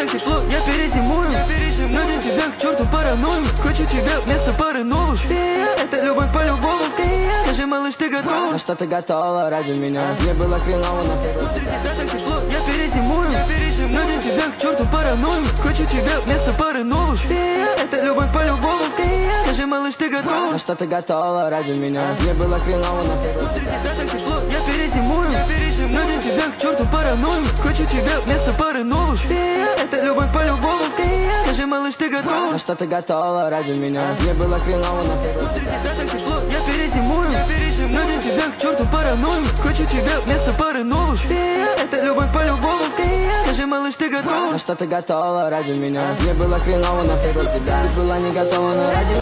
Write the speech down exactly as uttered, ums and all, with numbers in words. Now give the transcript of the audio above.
так тепло, я перезимую, я перезимую. Но для тебя к черту паранойю. Хочу тебя вместо пары новых. Ты и я, это любовь по-любому. Ты и я, скажи, малыш, ты готова? На что ты готова ради меня? Мне было хреново, но все внутри тебя так тепло, я перезимую, я перезимую. Но для тебя к черту паранойю. Хочу тебя вместо пары новых. Ты и я, это любовь по-любому. Ты и я, скажи, малыш, ты готова? На что ты готова ради меня? Мне было хреново, но все внутри тебя так тепло, я перезимую, я перезимую. Но для тебя к черту паранойю. Хочу тебя вместо пары новых. Ты и я, это любовь по-любому. Ты и я, скажи, малыш, ты готова? На что ты готова ради меня? Мне было хреново, но все внутри тебя так тепло, я перезимую, я перезимую. Но для тебя к черту паранойю. Хочу тебя вместо пары новых. Ты и я, это любовь по-любому. Ты и я, скажи, малыш, ты готова? На что ты готова ради меня? Мне было хреново, но все для тебя. Ты была не готова, но ради